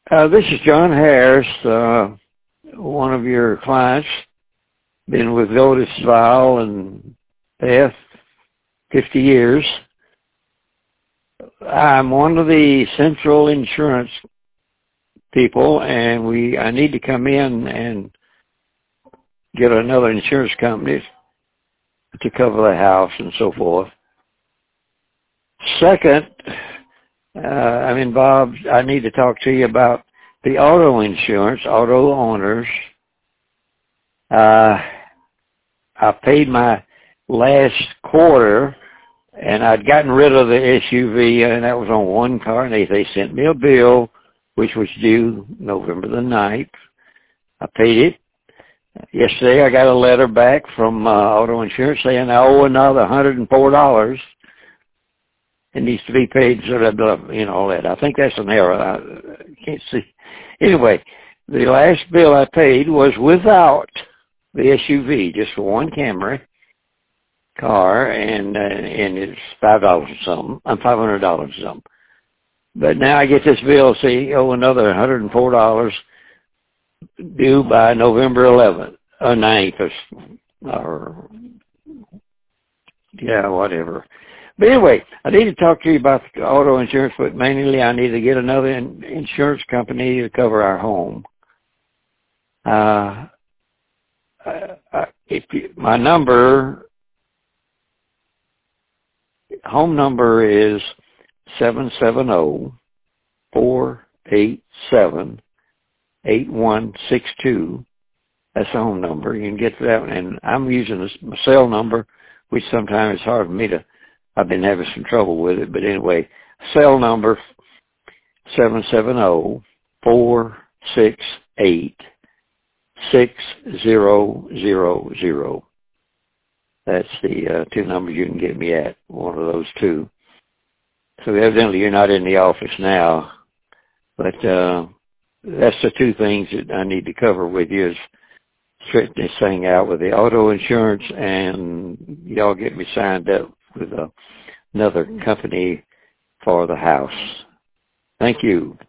This is John Harris, one of your clients. Been with Otis File and Beth 50 years. I'm one of the central insurance people, and I need to come in and get another insurance company to cover the house and so forth. Second, I'm involved. I need to talk to you about the auto insurance, auto owners. I paid my last quarter, and I'd gotten rid of the SUV, and that was on one car, and they sent me a bill, which was due November the 9th. I paid it. Yesterday, I got a letter back from auto insurance saying I owe another $104. It needs to be paid, so that, all that. I think that's an error. I can't see. Anyway, the last bill I paid was without the SUV, just for one Camry car, and it's $500 or something. But now I get this bill, see, owe another $104 due by November 11th, or 9th, or whatever. But anyway, I need to talk to you about the auto insurance, but mainly I need to get another insurance company to cover our home. My home number is 770-487-8162. That's the home number. You can get to that one. And I'm using my cell number, which sometimes is hard for me to, I've been having some trouble with it. But anyway, cell number 770-468-6000. That's the two numbers you can get me at, one of those two. So evidently you're not in the office now, but that's the two things that I need to cover with you, is straighten this thing out with the auto insurance, and y'all get me signed up with another company for the house. Thank you.